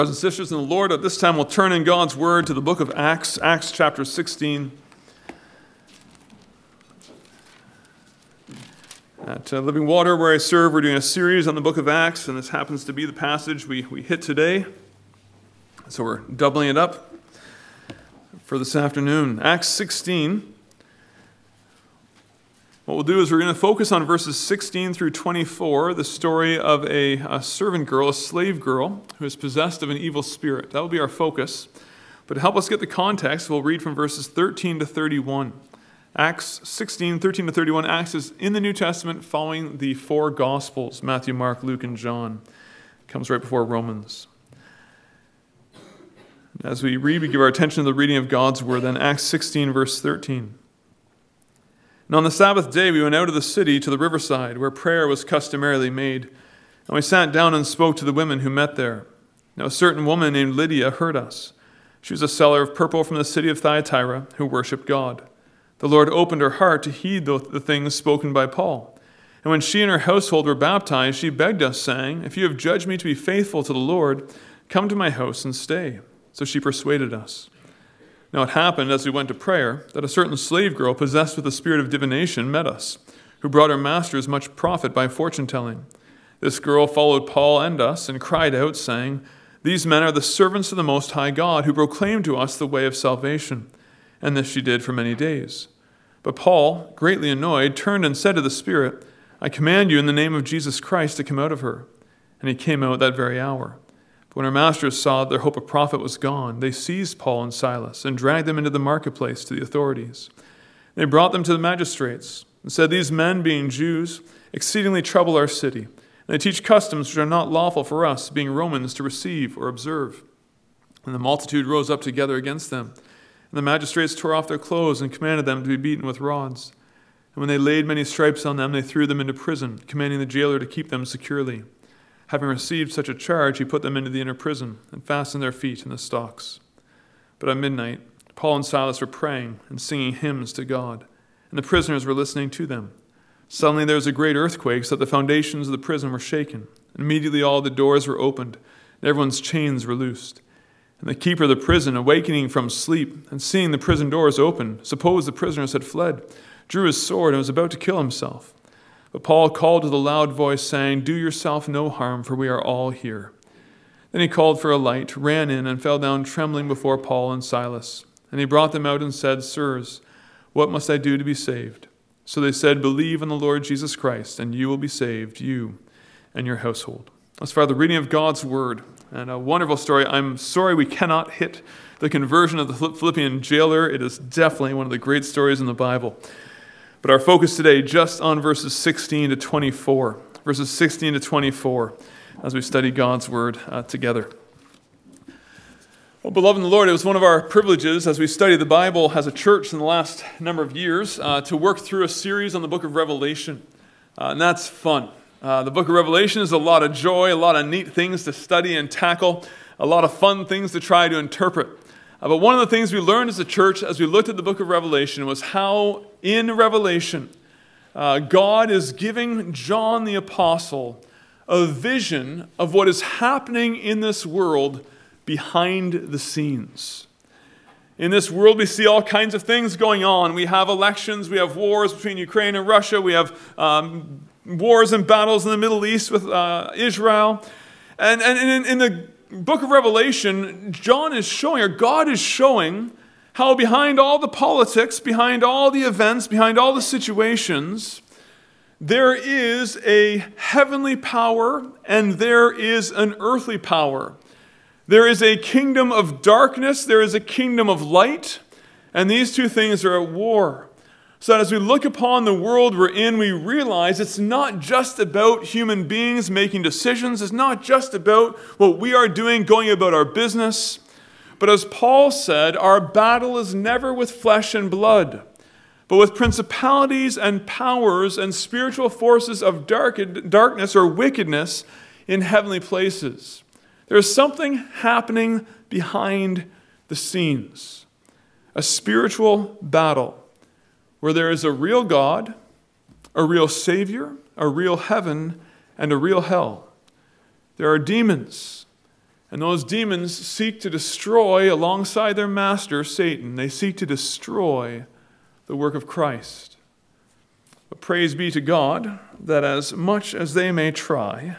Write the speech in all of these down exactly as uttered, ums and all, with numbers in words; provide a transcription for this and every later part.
Brothers and sisters in the Lord, at this time we'll turn in God's Word to the book of Acts, Acts chapter sixteen. At uh, Living Water, where I serve, we're doing a series on the book of Acts, and this happens to be the passage we, we hit today. So we're doubling it up for this afternoon. Acts sixteen. What we'll do is we're going to focus on verses sixteen through twenty-four, the story of a, a servant girl, a slave girl, who is possessed of an evil spirit. That will be our focus. But to help us get the context, we'll read from verses thirteen to thirty-one. Acts sixteen, thirteen to thirty-one. Acts is in the New Testament following the four Gospels, Matthew, Mark, Luke, and John. It comes right before Romans. As we read, we give our attention to the reading of God's Word. Then Acts sixteen, verse thirteen. And on the Sabbath day we went out of the city to the riverside, where prayer was customarily made. And we sat down and spoke to the women who met there. Now a certain woman named Lydia heard us. She was a seller of purple from the city of Thyatira, who worshipped God. The Lord opened her heart to heed the, the things spoken by Paul. And when she and her household were baptized, she begged us, saying, "If you have judged me to be faithful to the Lord, come to my house and stay." So she persuaded us. Now it happened, as we went to prayer, that a certain slave girl possessed with the spirit of divination met us, who brought her masters much profit by fortune-telling. This girl followed Paul and us and cried out, saying, "These men are the servants of the Most High God, who proclaim to us the way of salvation." And this she did for many days. But Paul, greatly annoyed, turned and said to the spirit, "I command you in the name of Jesus Christ to come out of her." And he came out that very hour. But when her masters saw that their hope of profit was gone, they seized Paul and Silas and dragged them into the marketplace to the authorities. They brought them to the magistrates and said, "These men, being Jews, exceedingly trouble our city, and they teach customs which are not lawful for us, being Romans, to receive or observe." And the multitude rose up together against them. And the magistrates tore off their clothes and commanded them to be beaten with rods. And when they laid many stripes on them, they threw them into prison, commanding the jailer to keep them securely. Having received such a charge, he put them into the inner prison and fastened their feet in the stocks. But at midnight, Paul and Silas were praying and singing hymns to God, and the prisoners were listening to them. Suddenly there was a great earthquake, so that the foundations of the prison were shaken. And immediately all the doors were opened, and everyone's chains were loosed. And the keeper of the prison, awakening from sleep and seeing the prison doors open, supposed the prisoners had fled, drew his sword and was about to kill himself. But Paul called with a loud voice, saying, "Do yourself no harm, for we are all here." Then he called for a light, ran in, and fell down trembling before Paul and Silas. And he brought them out and said, "Sirs, what must I do to be saved?" So they said, "Believe in the Lord Jesus Christ, and you will be saved, you and your household." As far as the reading of God's Word, and a wonderful story. I'm sorry we cannot hit the conversion of the Philippian jailer. It is definitely one of the great stories in the Bible. But our focus today just on verses sixteen to twenty-four. Verses sixteen to twenty-four as we study God's Word uh, together. Well, beloved in the Lord, it was one of our privileges as we study the Bible as a church in the last number of years uh, to work through a series on the book of Revelation. Uh, and that's fun. Uh, the book of Revelation is a lot of joy, a lot of neat things to study and tackle, a lot of fun things to try to interpret. Uh, but one of the things we learned as a church as we looked at the book of Revelation was how in Revelation uh, God is giving John the Apostle a vision of what is happening in this world behind the scenes. In this world, we see all kinds of things going on. We have elections, we have wars between Ukraine and Russia, we have um, wars and battles in the Middle East with uh, Israel. And, and in, in the book of Revelation, John is showing, or God is showing, how behind all the politics, behind all the events, behind all the situations, there is a heavenly power and there is an earthly power. There is a kingdom of darkness, there is a kingdom of light, and these two things are at war. So that as we look upon the world we're in, we realize it's not just about human beings making decisions. It's not just about what we are doing, going about our business. But as Paul said, our battle is never with flesh and blood, but with principalities and powers and spiritual forces of dark, darkness or wickedness in heavenly places. There's something happening behind the scenes, a spiritual battle, where there is a real God, a real Savior, a real heaven, and a real hell. There are demons, And those demons seek to destroy, alongside their master, Satan, they seek to destroy the work of Christ. But praise be to God that as much as they may try,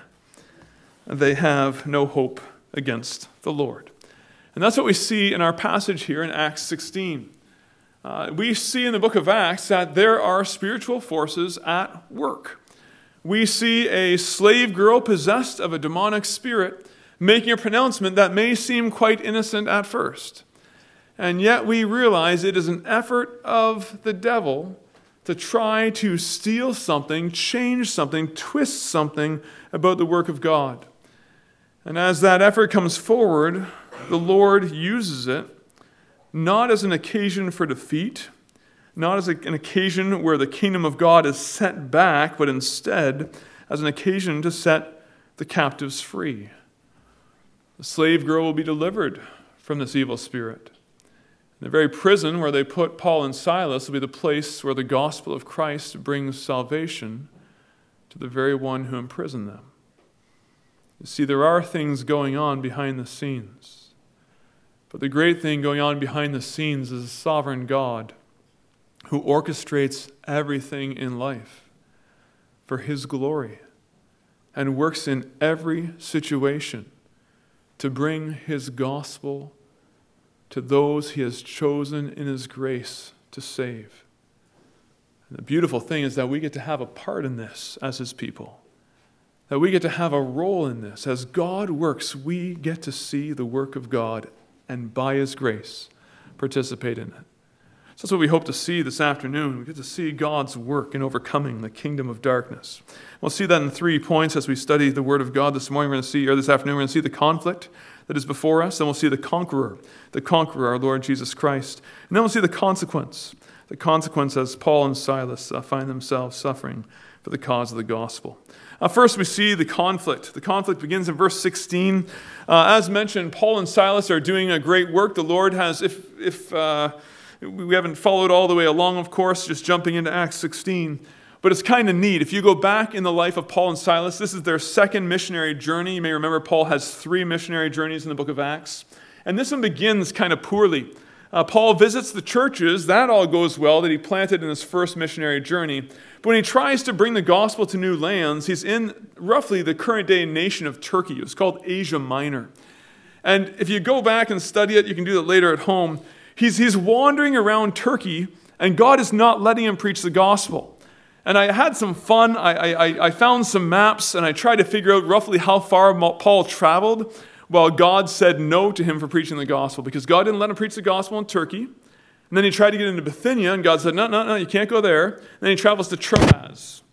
they have no hope against the Lord. And that's what we see in our passage here in Acts sixteen. Uh, we see in the book of Acts that there are spiritual forces at work. We see a slave girl possessed of a demonic spirit making a pronouncement that may seem quite innocent at first. And yet we realize it is an effort of the devil to try to steal something, change something, twist something about the work of God. And as that effort comes forward, the Lord uses it not as an occasion for defeat, not as an occasion where the kingdom of God is set back, but instead as an occasion to set the captives free. The slave girl will be delivered from this evil spirit. The very prison where they put Paul and Silas will be the place where the gospel of Christ brings salvation to the very one who imprisoned them. You see, there are things going on behind the scenes. But the great thing going on behind the scenes is a sovereign God who orchestrates everything in life for his glory and works in every situation to bring his gospel to those he has chosen in his grace to save. And the beautiful thing is that we get to have a part in this as his people. That we get to have a role in this. As God works, we get to see the work of God and by his grace participate in it. So that's what we hope to see this afternoon. We get to see God's work in overcoming the kingdom of darkness. We'll see that in three points as we study the Word of God this morning. We're going to see, or this afternoon, we're going to see the conflict that is before us. Then we'll see the conqueror, the conqueror, our Lord Jesus Christ. And then we'll see the consequence, the consequence as Paul and Silas uh, find themselves suffering for the cause of the gospel. Uh, first, we see the conflict. The conflict begins in verse sixteen. Uh, as mentioned, Paul and Silas are doing a great work. The Lord has, if if uh, we haven't followed all the way along, of course, just jumping into Acts sixteen. But it's kind of neat. If you go back in the life of Paul and Silas, this is their second missionary journey. You may remember Paul has three missionary journeys in the book of Acts. And this one begins kind of poorly. Uh, Paul visits the churches. That all goes well that he planted in his first missionary journey. But when he tries to bring the gospel to new lands, he's in roughly the current day nation of Turkey. It's called Asia Minor. And if you go back and study it, you can do that later at home. He's, he's wandering around Turkey, and God is not letting him preach the gospel. And I had some fun. I, I, I found some maps, and I tried to figure out roughly how far Paul traveled while God said no to him for preaching the gospel, because God didn't let him preach the gospel in Turkey. And then he tried to get into Bithynia, and God said, no, no, no, you can't go there. And then he travels to Troas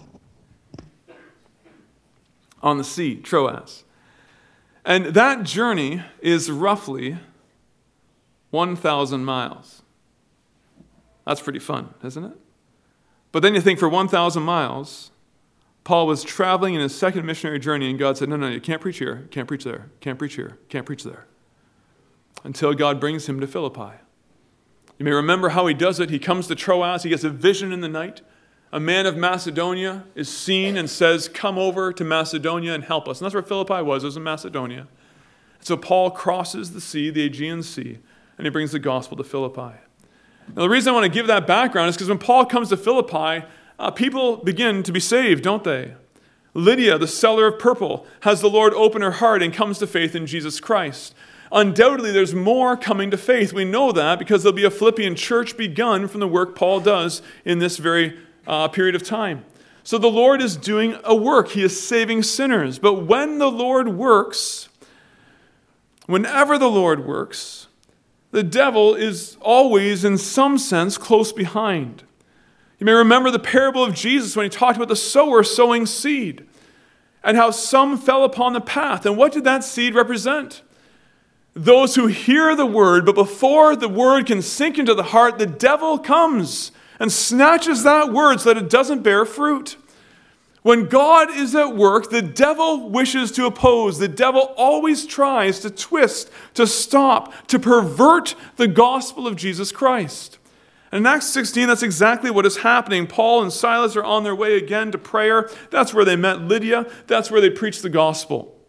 on the sea, Troas. And that journey is roughly one thousand miles. That's pretty fun, isn't it? But then you think for one thousand miles, Paul was traveling in his second missionary journey, and God said, no, no, you can't preach here, can't preach there, can't preach here, can't preach there, until God brings him to Philippi. You may remember how he does it. He comes to Troas. He gets a vision in the night. A man of Macedonia is seen and says, come over to Macedonia and help us. And that's where Philippi was. It was in Macedonia. So Paul crosses the sea, the Aegean Sea, and he brings the gospel to Philippi. Now, the reason I want to give that background is because when Paul comes to Philippi, uh, people begin to be saved, don't they? Lydia, the seller of purple, has the Lord open her heart and comes to faith in Jesus Christ. Undoubtedly, there's more coming to faith. We know that because there'll be a Philippian church begun from the work Paul does in this very uh, period of time. So the Lord is doing a work. He is saving sinners. But when the Lord works, whenever the Lord works, the devil is always, in some sense, close behind. You may remember the parable of Jesus when he talked about the sower sowing seed and how some fell upon the path. And what did that seed represent? Those who hear the word, but before the word can sink into the heart, the devil comes and snatches that word so that it doesn't bear fruit. When God is at work, the devil wishes to oppose. The devil always tries to twist, to stop, to pervert the gospel of Jesus Christ. And in Acts sixteen, that's exactly what is happening. Paul and Silas are on their way again to prayer. That's where they met Lydia. That's where they preached the gospel.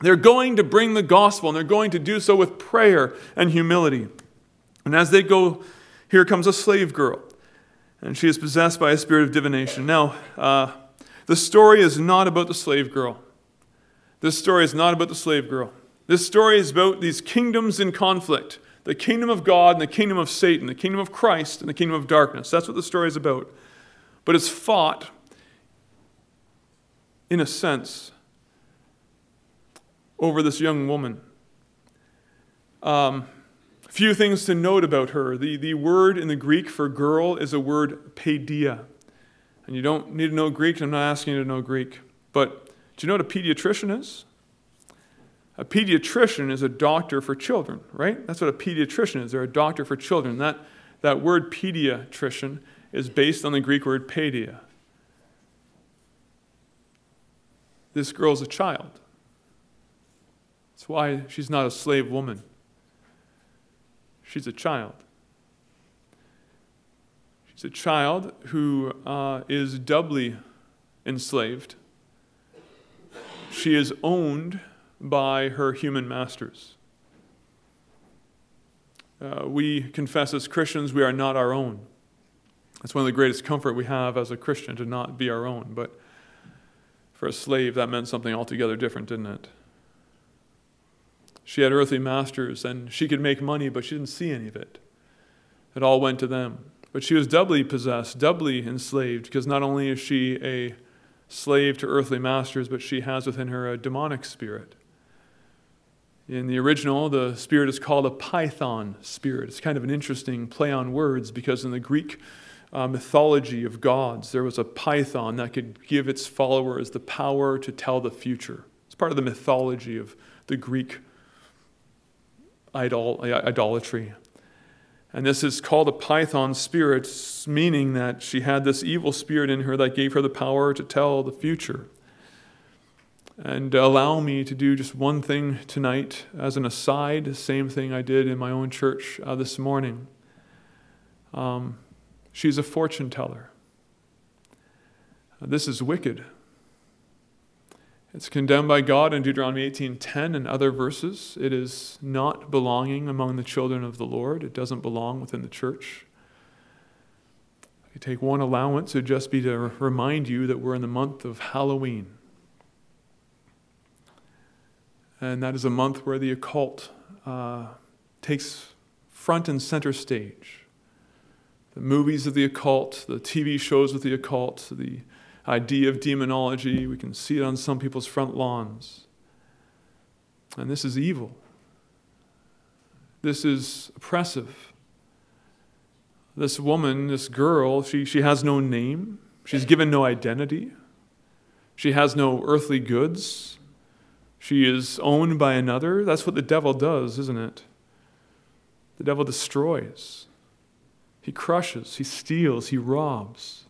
They're going to bring the gospel, and they're going to do so with prayer and humility. And as they go, here comes a slave girl, and she is possessed by a spirit of divination. Now, uh, the story is not about the slave girl. This story is not about the slave girl. This story is about these kingdoms in conflict. The kingdom of God and the kingdom of Satan, the kingdom of Christ and the kingdom of darkness. That's what the story is about. But it's fought, in a sense, over this young woman. Um, a few things to note about her. The, the word in the Greek for girl is a word paideia. And you don't need to know Greek. I'm not asking you to know Greek. But do you know what a pediatrician is? A pediatrician is a doctor for children, right? That's what a pediatrician is. They're a doctor for children. That, that word pediatrician is based on the Greek word paideia. This girl's a child. That's why she's not a slave woman. She's a child. She's a child who uh, is doubly enslaved. She is owned by her human masters. Uh, we confess as Christians we are not our own. That's one of the greatest comfort we have as a Christian, to not be our own. But for a slave, that meant something altogether different, didn't it? She had earthly masters, and she could make money, but she didn't see any of it. It all went to them. But she was doubly possessed, doubly enslaved, because not only is she a slave to earthly masters, but she has within her a demonic spirit. In the original, the spirit is called a python spirit. It's kind of an interesting play on words, because in the Greek uh, mythology of gods, there was a python that could give its followers the power to tell the future. It's part of the mythology of the Greek idol, idolatry. And this is called a python spirit, meaning that she had this evil spirit in her that gave her the power to tell the future. And allow me to do just one thing tonight as an aside, same thing I did in my own church uh, this morning. Um, she's a fortune teller. Uh, this is wicked. It's condemned by God in Deuteronomy eighteen ten and other verses. It is not belonging among the children of the Lord. It doesn't belong within the church. I take one allowance, it would just be to remind you that we're in the month of Halloween. And that is a month where the occult uh, takes front and center stage. The movies of the occult, the T V shows of the occult, the idea of demonology, we can see it on some people's front lawns. And this is evil. This is oppressive. This woman, this girl, she, she has no name. She's given no identity. She has no earthly goods. She is owned by another. That's what the devil does, isn't it? The devil destroys. He crushes, he steals, he robs.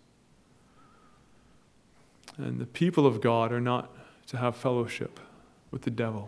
And the people of God are not to have fellowship with the devil.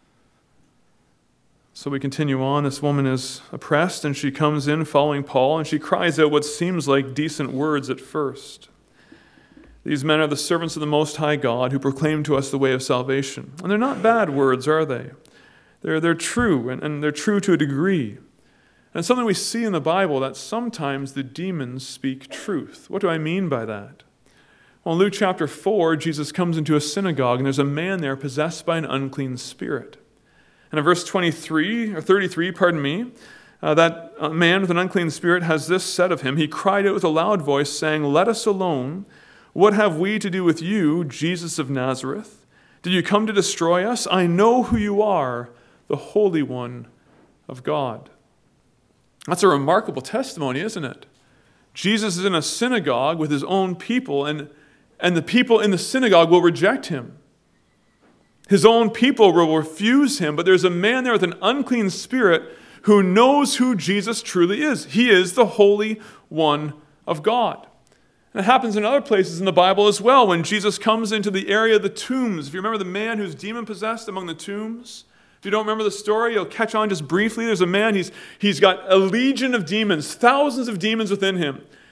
So we continue on. This woman is oppressed, and she comes in following Paul, and she cries out what seems like decent words at first. These men are the servants of the Most High God who proclaim to us the way of salvation. And they're not bad words, are they? They're, they're true, and, and they're true to a degree. And it's something we see in the Bible, that sometimes the demons speak truth. What do I mean by that? Well, in Luke chapter four, Jesus comes into a synagogue, and there's a man there possessed by an unclean spirit. And in verse twenty-three, or thirty-three, pardon me, uh, that man with an unclean spirit has this said of him. He cried out with a loud voice, saying, "Let us alone. What have we to do with you, Jesus of Nazareth? Did you come to destroy us? I know who you are, the Holy One of God." That's a remarkable testimony, isn't it? Jesus is in a synagogue with his own people, and, and the people in the synagogue will reject him. His own people will refuse him, but there's a man there with an unclean spirit who knows who Jesus truly is. He is the Holy One of God. And it happens in other places in the Bible as well, when Jesus comes into the area of the tombs. If you remember the man who's demon-possessed among the tombs, if you don't remember the story, you'll catch on just briefly. There's a man, he's, he's got a legion of demons, thousands of demons within him.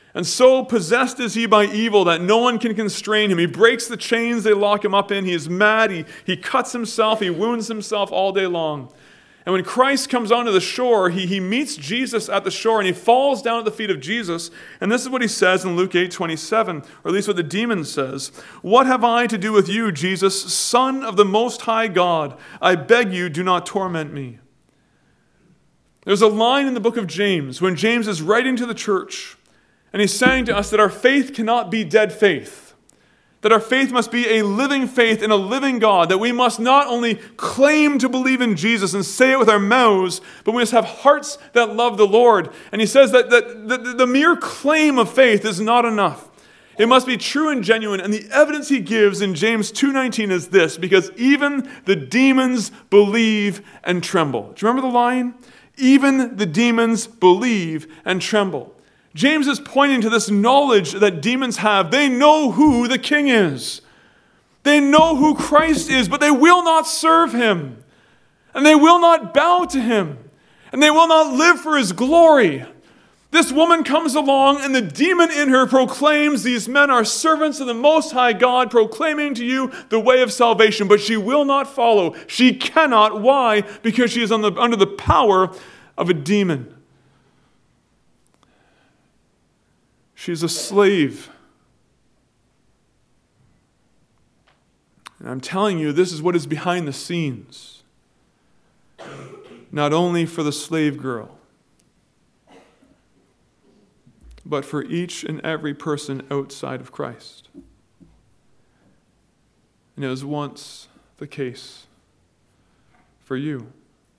And so possessed is he by evil that no one can constrain him. He breaks the chains they lock him up in. He is mad. He, he cuts himself. He wounds himself all day long. And when Christ comes onto the shore, he, he meets Jesus at the shore and he falls down at the feet of Jesus. And this is what he says in Luke eight twenty-seven, or at least what the demon says. "What have I to do with you, Jesus, Son of the Most High God? I beg you, do not torment me." There's a line in the book of James when James is writing to the church and he's saying to us that our faith cannot be dead faith. That our faith must be a living faith in a living God. That we must not only claim to believe in Jesus and say it with our mouths, but we must have hearts that love the Lord. And he says that, that, that the mere claim of faith is not enough. It must be true and genuine. And the evidence he gives in James two nineteen is this: because even the demons believe and tremble. Do you remember the line? Even the demons believe and tremble. James is pointing to this knowledge that demons have. They know who the king is. They know who Christ is, but they will not serve him. And they will not bow to him. And they will not live for his glory. This woman comes along and the demon in her proclaims these men are servants of the Most High God, proclaiming to you the way of salvation. But she will not follow. She cannot. Why? Because she is on the, under the power of a demon. She's a slave. And I'm telling you, this is what is behind the scenes. Not only for the slave girl, but for each and every person outside of Christ. And it was once the case for you.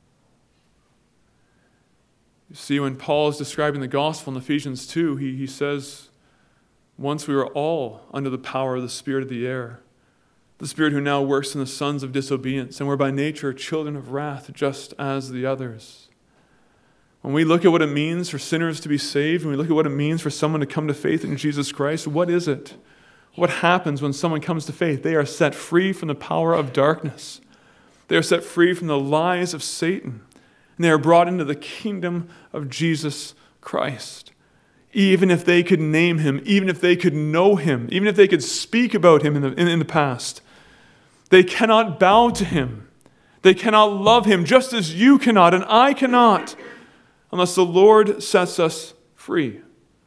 You see, when Paul is describing the gospel in Ephesians two, he, he says, once we were all under the power of the spirit of the air, the spirit who now works in the sons of disobedience, and we're by nature children of wrath, just as the others. When we look at what it means for sinners to be saved, when we look at what it means for someone to come to faith in Jesus Christ, what is it? What happens when someone comes to faith? They are set free from the power of darkness. They are set free from the lies of Satan. And they are brought into the kingdom of Jesus Christ. Even if they could name him, even if they could know him, even if they could speak about him in the, in, in the past, they cannot bow to him. They cannot love him, just as you cannot and I cannot, unless the Lord sets us free.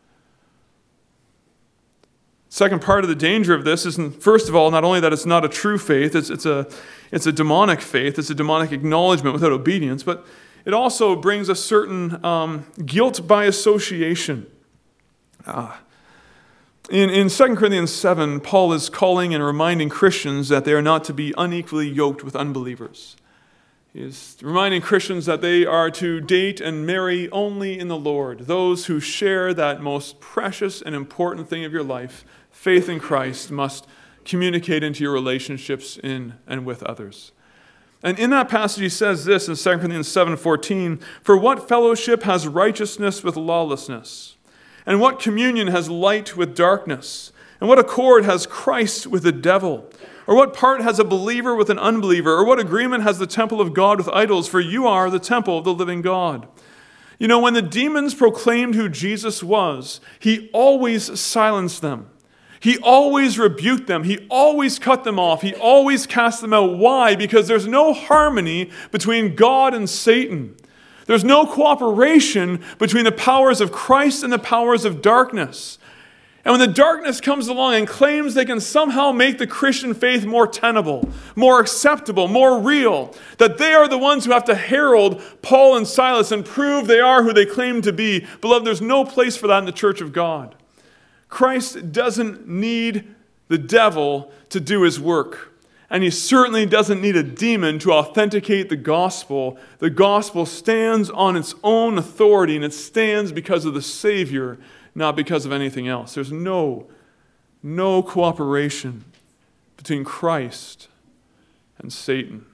Second part of the danger of this is, first of all, not only that it's not a true faith, it's, it's, a, it's a demonic faith, it's a demonic acknowledgement without obedience, but it also brings a certain um, guilt by association. Ah. In, in Second Corinthians seven, Paul is calling and reminding Christians that they are not to be unequally yoked with unbelievers. He is reminding Christians that they are to date and marry only in the Lord, those who share that most precious and important thing of your life, faith in Christ, must communicate into your relationships in and with others. And in that passage he says this in Second Corinthians seven fourteen, "For what fellowship has righteousness with lawlessness? And what communion has light with darkness? And what accord has Christ with the devil? Or what part has a believer with an unbeliever? Or what agreement has the temple of God with idols? For you are the temple of the living God." You know, when the demons proclaimed who Jesus was, he always silenced them. He always rebuked them. He always cut them off. He always cast them out. Why? Because there's no harmony between God and Satan. There's no cooperation between the powers of Christ and the powers of darkness. And when the darkness comes along and claims they can somehow make the Christian faith more tenable, more acceptable, more real, that they are the ones who have to herald Paul and Silas and prove they are who they claim to be, beloved, there's no place for that in the church of God. Christ doesn't need the devil to do his work. And he certainly doesn't need a demon to authenticate the gospel. The gospel stands on its own authority, and it stands because of the Savior, not because of anything else. There's no, no cooperation between Christ and Satan.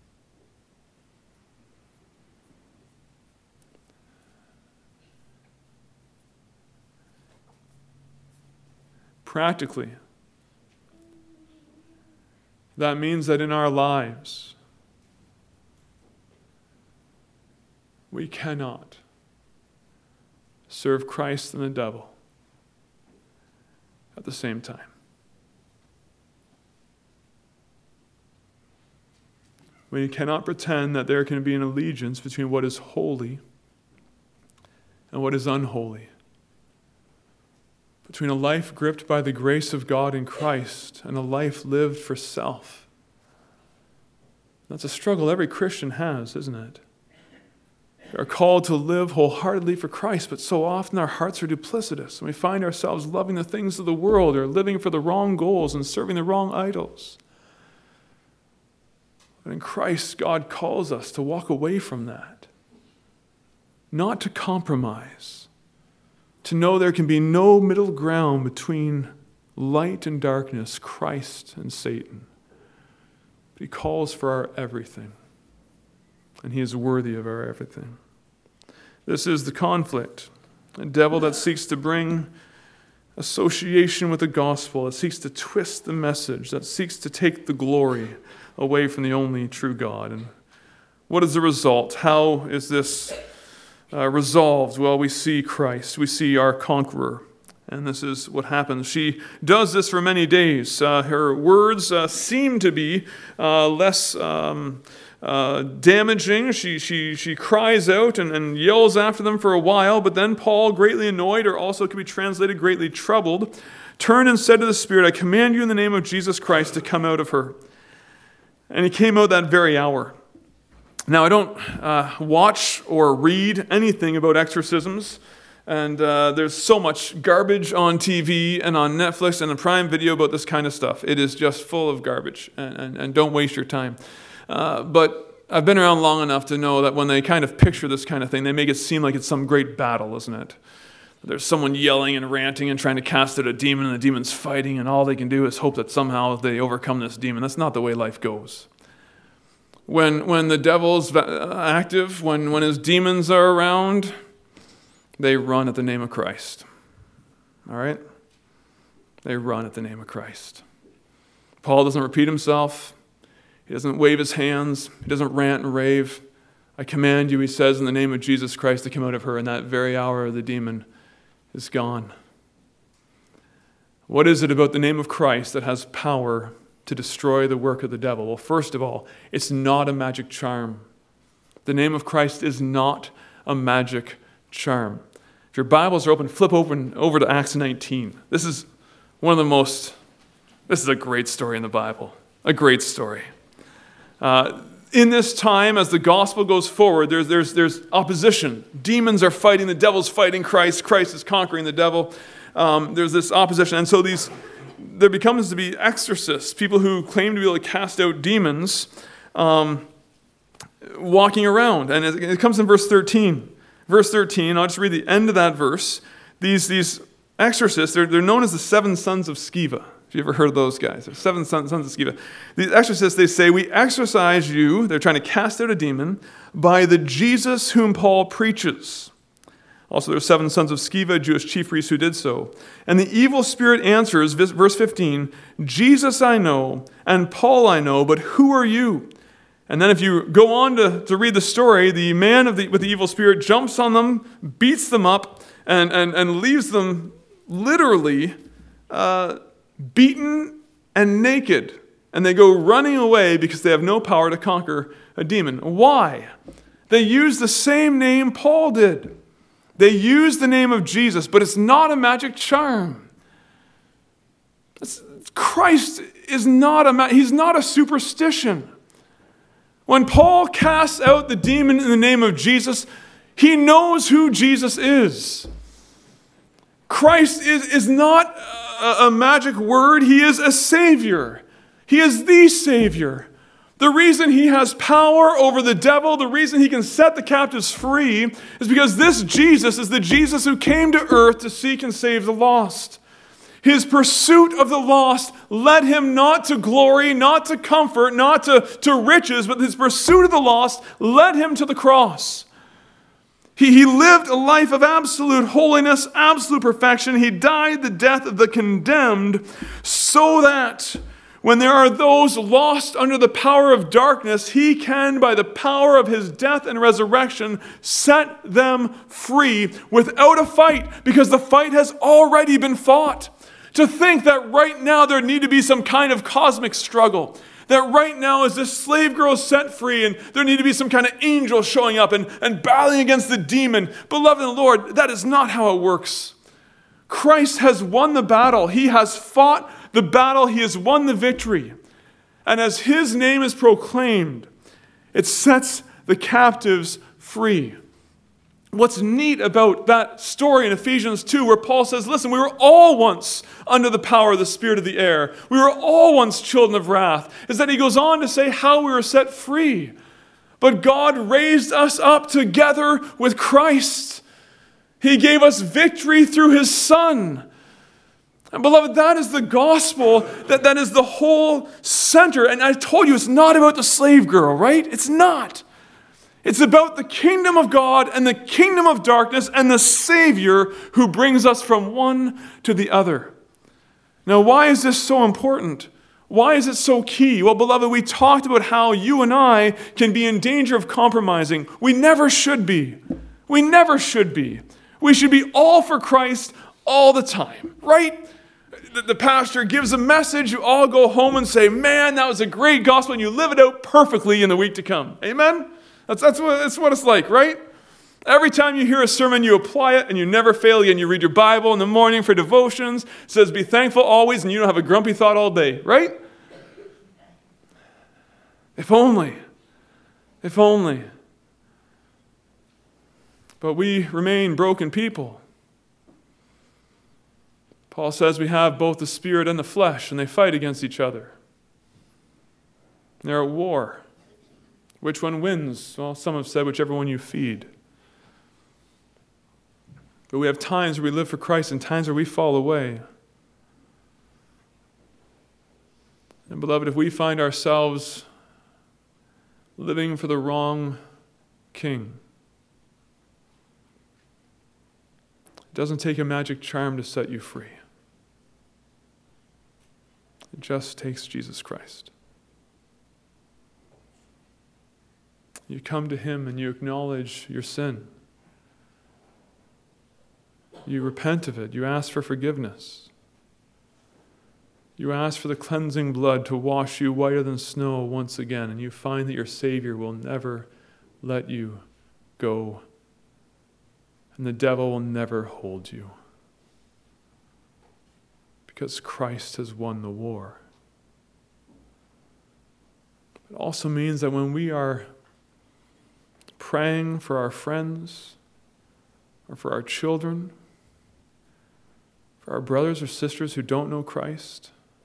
Practically, that means that in our lives, we cannot serve Christ and the devil at the same time. We cannot pretend that there can be an allegiance between what is holy and what is unholy. Between a life gripped by the grace of God in Christ and a life lived for self. That's a struggle every Christian has, isn't it? We are called to live wholeheartedly for Christ, but so often our hearts are duplicitous, and we find ourselves loving the things of the world or living for the wrong goals and serving the wrong idols. But in Christ, God calls us to walk away from that, not to compromise, to know there can be no middle ground between light and darkness, Christ and Satan. But he calls for our everything, and he is worthy of our everything. This is the conflict, a devil that seeks to bring association with the gospel, that seeks to twist the message, that seeks to take the glory away from the only true God. And what is the result? How is this uh, resolved? Well, we see Christ. We see our conqueror. And this is what happens. She does this for many days. Uh, her words uh, seem to be uh, less um, uh, damaging. She, she, she cries out and, and yells after them for a while, but then Paul, greatly annoyed, or also could be translated greatly troubled, turned and said to the Spirit, I command you in the name of Jesus Christ to come out of her. And he came out that very hour. Now, I don't uh, watch or read anything about exorcisms, and uh, there's so much garbage on T V and on Netflix and on Prime Video about this kind of stuff. It is just full of garbage, and, and, and don't waste your time. Uh, but I've been around long enough to know that when they kind of picture this kind of thing, they make it seem like it's some great battle, isn't it? There's someone yelling and ranting and trying to cast out a demon, and the demon's fighting, and all they can do is hope that somehow they overcome this demon. That's not the way life goes. When when the devil's active, when, when his demons are around, they run at the name of Christ. All right? They run at the name of Christ. Paul doesn't repeat himself. He doesn't wave his hands. He doesn't rant and rave. I command you, he says, in the name of Jesus Christ to come out of her. In that very hour, the demon is gone. What is it about the name of Christ that has power to destroy the work of the devil? Well, first of all, it's not a magic charm. The name of Christ is not a magic charm. If your Bibles are open, flip open over to Acts nineteen. This is one of the most, this is a great story in the Bible. A great story. Uh, in this time, as the gospel goes forward, there's, there's, there's opposition. Demons are fighting, the devil's fighting Christ, Christ is conquering the devil. Um, there's this opposition. And so these, there becomes to be exorcists, people who claim to be able to cast out demons, um, walking around. And it, it comes in verse thirteen. Verse thirteen, I'll just read the end of that verse. These, these exorcists, they're, they're known as the seven sons of Sceva. Have you ever heard of those guys? There's seven sons, sons of Sceva. These exorcists, they say, we exorcise you, they're trying to cast out a demon, by the Jesus whom Paul preaches. Also, there's seven sons of Sceva, a Jewish chief priest who did so. And the evil spirit answers, verse fifteen, Jesus I know, and Paul I know, but who are you? And then if you go on to, to read the story, the man of the, with the evil spirit jumps on them, beats them up, and, and, and leaves them literally uh, beaten and naked. And they go running away because they have no power to conquer a demon. Why? They use the same name Paul did. They use the name of Jesus, but it's not a magic charm. It's, Christ is not a, he's not a superstition. When Paul casts out the demon in the name of Jesus, he knows who Jesus is. Christ is, is not a, a magic word. He is a Savior. He is the Savior. The reason he has power over the devil, the reason he can set the captives free, is because this Jesus is the Jesus who came to earth to seek and save the lost. His pursuit of the lost led him not to glory, not to comfort, not to, to riches, but his pursuit of the lost led him to the cross. He, he lived a life of absolute holiness, absolute perfection. He died the death of the condemned so that when there are those lost under the power of darkness, he can, by the power of his death and resurrection, set them free without a fight, because the fight has already been fought. To think that right now there need to be some kind of cosmic struggle. That right now as this slave girl is set free and there need to be some kind of angel showing up and, and battling against the demon. Beloved in the Lord, that is not how it works. Christ has won the battle. He has fought the battle. He has won the victory. And as his name is proclaimed, it sets the captives free. What's neat about that story in Ephesians two where Paul says, listen, we were all once under the power of the spirit of the air. We were all once children of wrath, is that he goes on to say how we were set free. But God raised us up together with Christ. He gave us victory through his Son. And beloved, that is the gospel, that, that is the whole center. And I told you, it's not about the slave girl, right? It's not. It's about the kingdom of God and the kingdom of darkness and the Savior who brings us from one to the other. Now, why is this so important? Why is it so key? Well, beloved, we talked about how you and I can be in danger of compromising. We never should be. We never should be. We should be all for Christ all the time, right? The, the pastor gives a message, you all go home and say, man, that was a great gospel, and you live it out perfectly in the week to come. Amen? That's, that's, what, that's what it's like, right? Every time you hear a sermon, you apply it, and you never fail again. You read your Bible in the morning for devotions. It says, be thankful always, and you don't have a grumpy thought all day, right? If only. If only. But we remain broken people. Paul says we have both the spirit and the flesh, and they fight against each other. They're at war. Which one wins? Well, some have said whichever one you feed. But we have times where we live for Christ and times where we fall away. And beloved, if we find ourselves living for the wrong king, it doesn't take a magic charm to set you free. It just takes Jesus Christ. You come to him and you acknowledge your sin. You repent of it. You ask for forgiveness. You ask for the cleansing blood to wash you whiter than snow once again, and you find that your Savior will never let you go, and the devil will never hold you, because Christ has won the war. It also means that when we are praying for our friends or for our children, for our brothers or sisters who don't know Christ,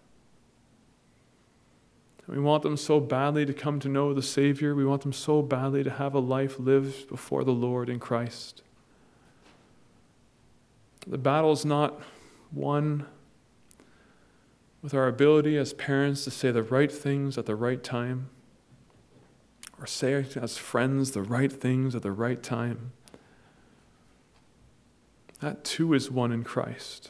we want them so badly to come to know the Savior. We want them so badly to have a life lived before the Lord in Christ. The battle is not won with our ability as parents to say the right things at the right time, or say as friends the right things at the right time. That too is won in Christ.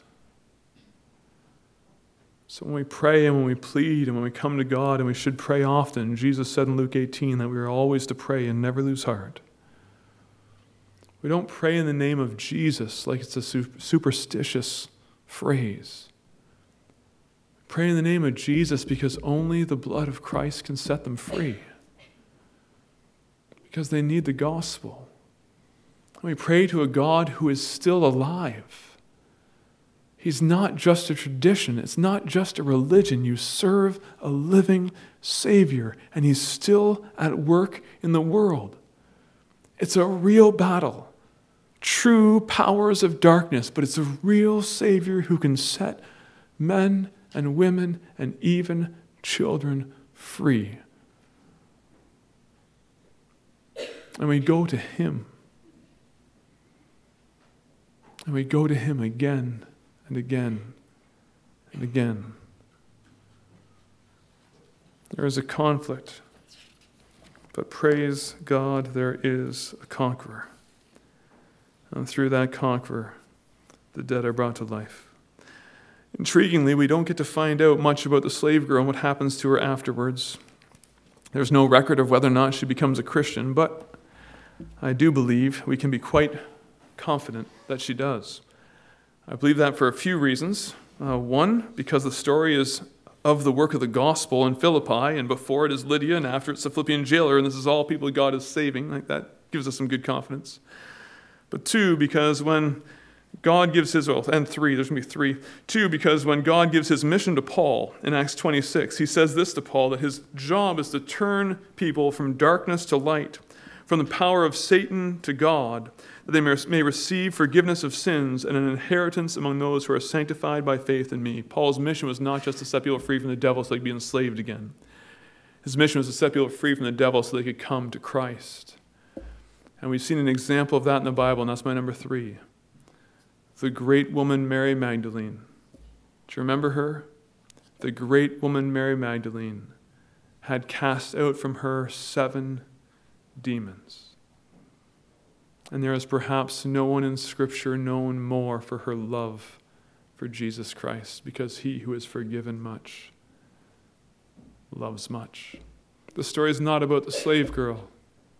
So when we pray and when we plead and when we come to God, and we should pray often, Jesus said in Luke eighteen that we are always to pray and never lose heart. We don't pray in the name of Jesus like it's a superstitious phrase. We pray in the name of Jesus because only the blood of Christ can set them free. Because they need the gospel. We pray to a God who is still alive. He's not just a tradition. It's not just a religion. You serve a living Savior, and he's still at work in the world. It's a real battle. True powers of darkness, but it's a real Savior who can set men and women and even children free. And we go to him. And we go to him again and again and again. There is a conflict, but praise God, there is a conqueror. And through that conqueror, the dead are brought to life. Intriguingly, we don't get to find out much about the slave girl and what happens to her afterwards. There's no record of whether or not she becomes a Christian, but I do believe we can be quite confident that she does. I believe that for a few reasons. Uh, one, because the story is of the work of the gospel in Philippi, and before it is Lydia, and after it's the Philippian jailer, and this is all people God is saving. Like, that gives us some good confidence. But two, because when God gives his, well, and three, there's going to be three. Two, because when God gives his mission to Paul in Acts twenty-six, he says this to Paul, that his job is to turn people from darkness to light, from the power of Satan to God, that they may receive forgiveness of sins and an inheritance among those who are sanctified by faith in me. Paul's mission was not just to set people free from the devil so they could be enslaved again. His mission was to set people free from the devil so they could come to Christ. And we've seen an example of that in the Bible, and that's my number three. The great woman Mary Magdalene. Do you remember her? The great woman Mary Magdalene had cast out from her seven demons. And there is perhaps no one in Scripture known more for her love for Jesus Christ, because he who is forgiven much loves much. The story is not about the slave girl.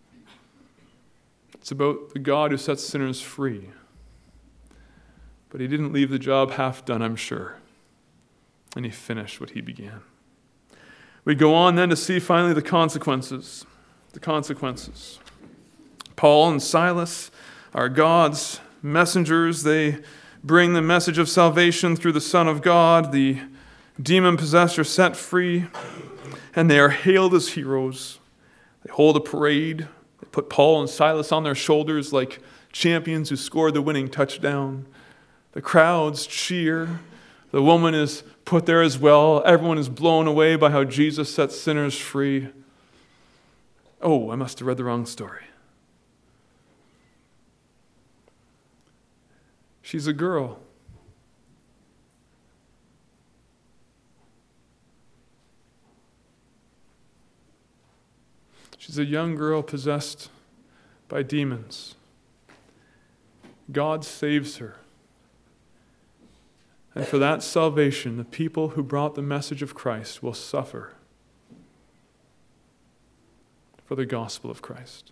It's about the God who sets sinners free. But he didn't leave the job half done, I'm sure. And he finished what he began. We go on then to see finally the consequences. The consequences. Paul and Silas are God's messengers. They bring the message of salvation through the Son of God. The demon-possessed are set free, and they are hailed as heroes. They hold a parade. They put Paul and Silas on their shoulders like champions who scored the winning touchdown. The crowds cheer. The woman is put there as well. Everyone is blown away by how Jesus sets sinners free. Oh, I must have read the wrong story. She's a girl. She's a young girl possessed by demons. God saves her. And for that salvation, the people who brought the message of Christ will suffer for the gospel of Christ.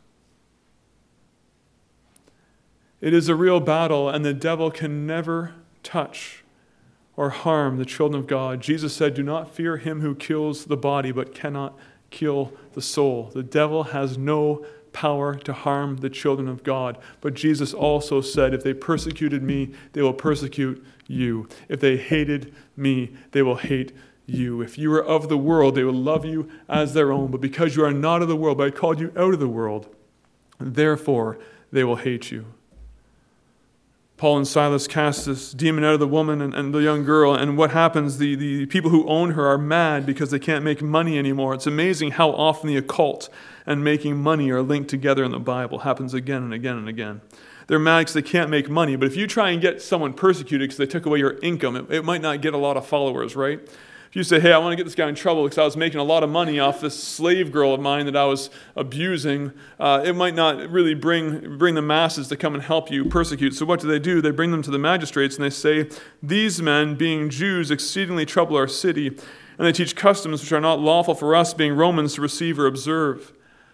It is a real battle, and the devil can never touch or harm the children of God. Jesus said, "Do not fear him who kills the body, but cannot kill the soul." The devil has no power to harm the children of God. But Jesus also said, if they persecuted me, they will persecute you. If they hated me, they will hate you. If you were of the world, they will love you as their own. But because you are not of the world, but I called you out of the world, therefore they will hate you. Paul and Silas cast this demon out of the woman and, and the young girl, and what happens? The, the people who own her are mad because they can't make money anymore. It's amazing how often the occult and making money are linked together in the Bible. It happens again and again and again. They're mad because they can't make money, but if you try and get someone persecuted because they took away your income, it, it might not get a lot of followers, right? If you say, hey, I want to get this guy in trouble because I was making a lot of money off this slave girl of mine that I was abusing, uh, it might not really bring, bring the masses to come and help you persecute. So what do they do? They bring them to the magistrates and they say, these men, being Jews, exceedingly trouble our city, and they teach customs which are not lawful for us, being Romans, to receive or observe.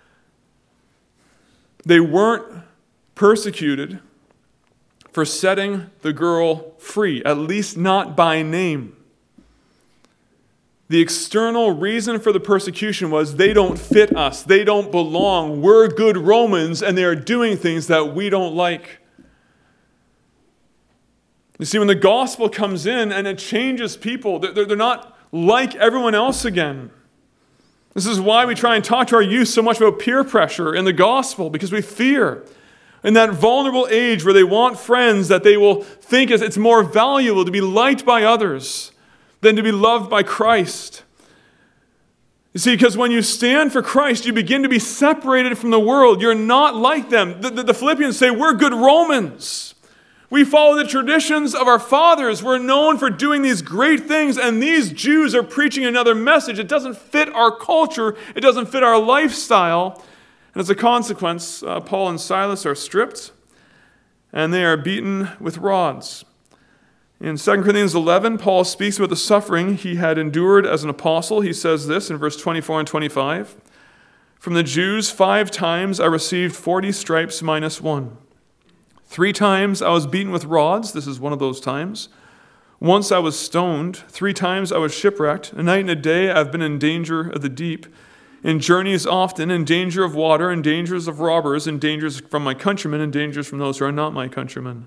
They weren't persecuted for setting the girl free, at least not by name. The external reason for the persecution was they don't fit us. They don't belong. We're good Romans, and they are doing things that we don't like. You see, when the gospel comes in and it changes people, they're, they're not like everyone else again. This is why we try and talk to our youth so much about peer pressure in the gospel, because we fear. In that vulnerable age where they want friends that they will think it's more valuable to be liked by others than to be loved by Christ. You see, because when you stand for Christ, you begin to be separated from the world. You're not like them. The, the, the Philippians say, we're good Romans. We follow the traditions of our fathers. We're known for doing these great things, and these Jews are preaching another message. It doesn't fit our culture. It doesn't fit our lifestyle. And as a consequence, uh, Paul and Silas are stripped, and they are beaten with rods. In Second Corinthians eleven, Paul speaks about the suffering he had endured as an apostle. He says this in verse twenty-four and twenty-five. From the Jews, five times I received forty stripes minus one. Three times I was beaten with rods. This is one of those times. Once I was stoned. Three times I was shipwrecked. A night and a day I've been in danger of the deep. In journeys often, in danger of water, in dangers of robbers, in dangers from my countrymen, in dangers from those who are not my countrymen.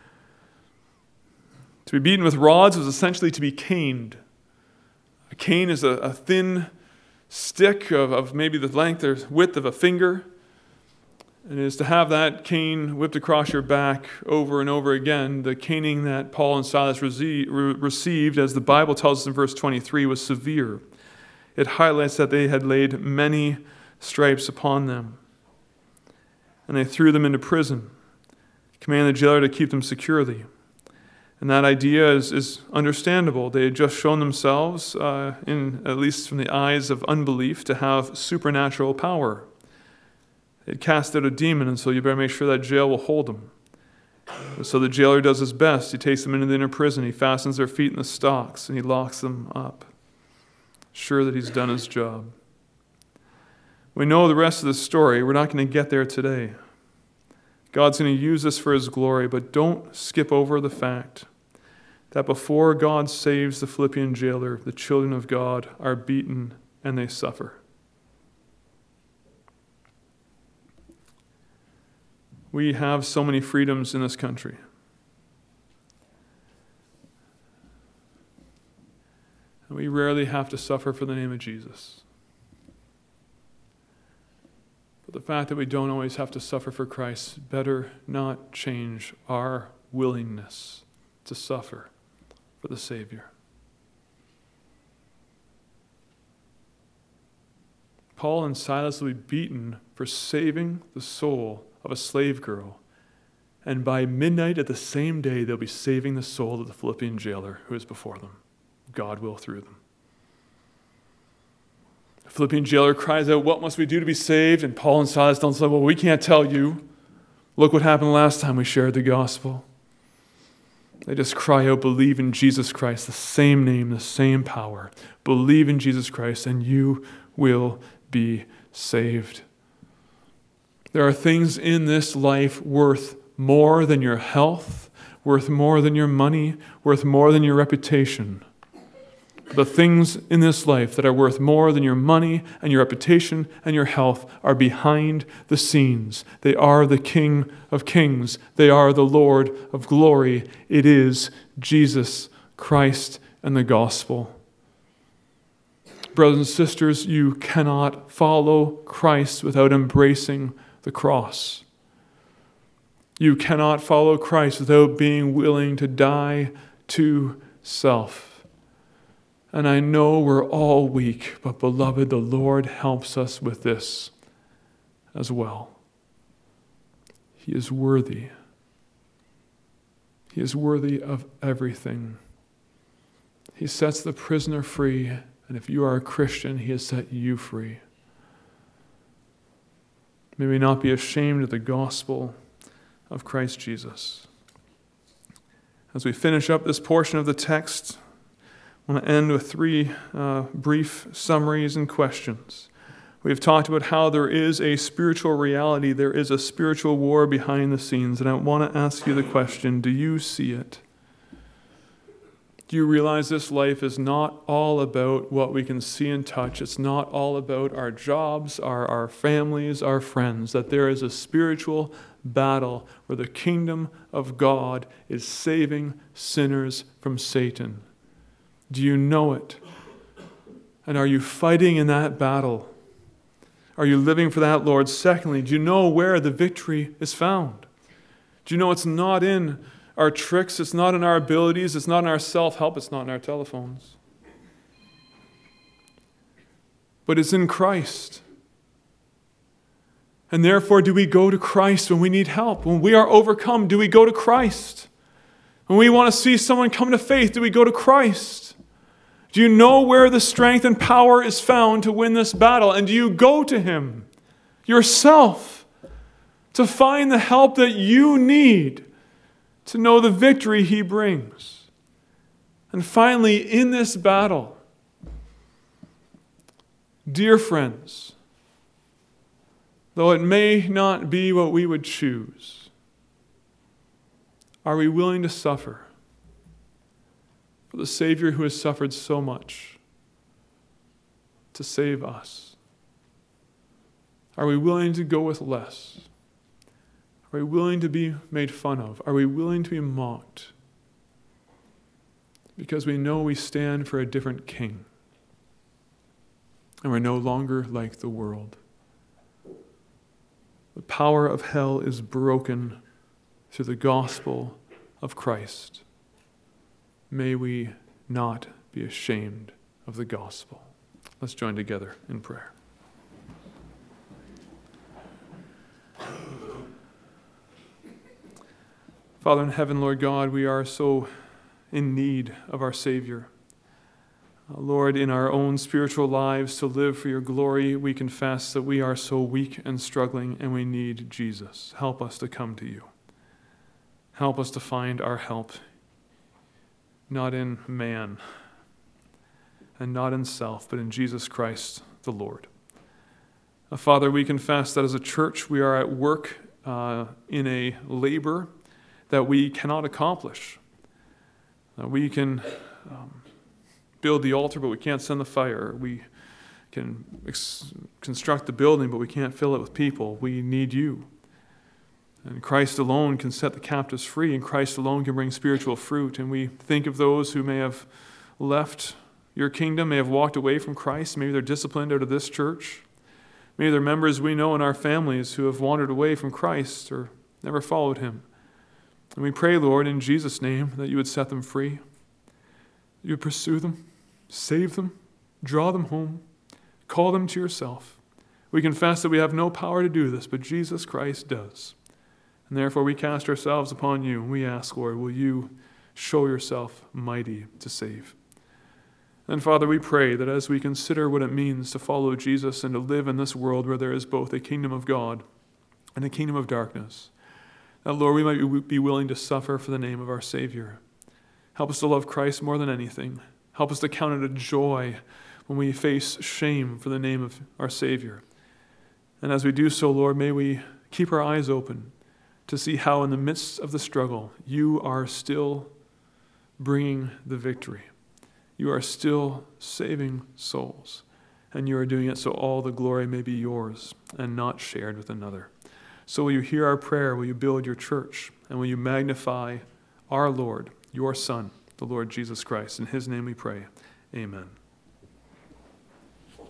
To be beaten with rods was essentially to be caned. A cane is a, a thin stick of, of maybe the length or width of a finger. And it is to have that cane whipped across your back over and over again. The caning that Paul and Silas received, as the Bible tells us in verse twenty-three, was severe. It highlights that they had laid many stripes upon them. And they threw them into prison, commanded the jailer to keep them securely. And that idea is, is understandable. They had just shown themselves, uh, in at least from the eyes of unbelief, to have supernatural power. They had cast out a demon, and so you better make sure that jail will hold them. And so the jailer does his best. He takes them into the inner prison. He fastens their feet in the stocks, and he locks them up, sure that he's done his job. We know the rest of the story. We're not going to get there today. God's going to use this for his glory, but don't skip over the fact that before God saves the Philippian jailer, the children of God are beaten and they suffer. We have so many freedoms in this country. And we rarely have to suffer for the name of Jesus. But the fact that we don't always have to suffer for Christ better not change our willingness to suffer for the Savior. Paul and Silas will be beaten for saving the soul of a slave girl. And by midnight at the same day, they'll be saving the soul of the Philippian jailer who is before them. God will through them. The Philippian jailer cries out, "What must we do to be saved?" And Paul and Silas don't say, "Well, we can't tell you. Look what happened last time we shared the gospel." They just cry out, "Believe in Jesus Christ," the same name, the same power. Believe in Jesus Christ and you will be saved. There are things in this life worth more than your health, worth more than your money, worth more than your reputation. The things in this life that are worth more than your money and your reputation and your health are behind the scenes. They are the King of Kings. They are the Lord of glory. It is Jesus Christ and the gospel. Brothers and sisters, you cannot follow Christ without embracing the cross. You cannot follow Christ without being willing to die to self. And I know we're all weak, but beloved, the Lord helps us with this as well. He is worthy. He is worthy of everything. He sets the prisoner free, and if you are a Christian, he has set you free. May we not be ashamed of the gospel of Christ Jesus. As we finish up this portion of the text, I want to end with three uh, brief summaries and questions. We have talked about how there is a spiritual reality, there is a spiritual war behind the scenes, and I want to ask you the question, do you see it? Do you realize this life is not all about what we can see and touch? It's not all about our jobs, our, our families, our friends. That there is a spiritual battle where the kingdom of God is saving sinners from Satan. Do you know it? And are you fighting in that battle? Are you living for that, Lord? Secondly, do you know where the victory is found? Do you know it's not in our tricks, it's not in our abilities, it's not in our self-help, it's not in our telephones. But it's in Christ. And therefore, do we go to Christ when we need help? When we are overcome, do we go to Christ? When we want to see someone come to faith, do we go to Christ? Do you know where the strength and power is found to win this battle? And do you go to Him yourself to find the help that you need to know the victory He brings? And finally, in this battle, dear friends, though it may not be what we would choose, are we willing to suffer? for the Savior who has suffered so much to save us? Are we willing to go with less? Are we willing to be made fun of? Are we willing to be mocked? Because we know we stand for a different king. And we're no longer like the world. The power of hell is broken through the gospel of Christ. May we not be ashamed of the gospel. Let's join together in prayer. Father in heaven, Lord God, we are so in need of our Savior. Uh, Lord, in our own spiritual lives to live for your glory, we confess that we are so weak and struggling and we need Jesus. Help us to come to you. Help us to find our help, not in man and not in self, but in Jesus Christ the Lord. Uh, Father, we confess that as a church we are at work uh, in a labor that we cannot accomplish. Uh, we can um, build the altar, but we can't send the fire. We can ex- construct the building, but we can't fill it with people. We need you. And Christ alone can set the captives free, and Christ alone can bring spiritual fruit. And we think of those who may have left your kingdom, may have walked away from Christ. Maybe they're disciplined out of this church. Maybe they're members we know in our families who have wandered away from Christ or never followed him. And we pray, Lord, in Jesus' name, that you would set them free. You would pursue them, save them, draw them home, call them to yourself. We confess that we have no power to do this, but Jesus Christ does. And therefore we cast ourselves upon you, and we ask, Lord, will you show yourself mighty to save? And Father, we pray that as we consider what it means to follow Jesus and to live in this world where there is both a kingdom of God and a kingdom of darkness, that, Lord, we might be willing to suffer for the name of our Savior. Help us to love Christ more than anything. Help us to count it a joy when we face shame for the name of our Savior. And as we do so, Lord, may we keep our eyes open to see how in the midst of the struggle, you are still bringing the victory. You are still saving souls. And you are doing it so all the glory may be yours and not shared with another. So will you hear our prayer? Will you build your church? And will you magnify our Lord, your Son, the Lord Jesus Christ? In his name we pray. Amen.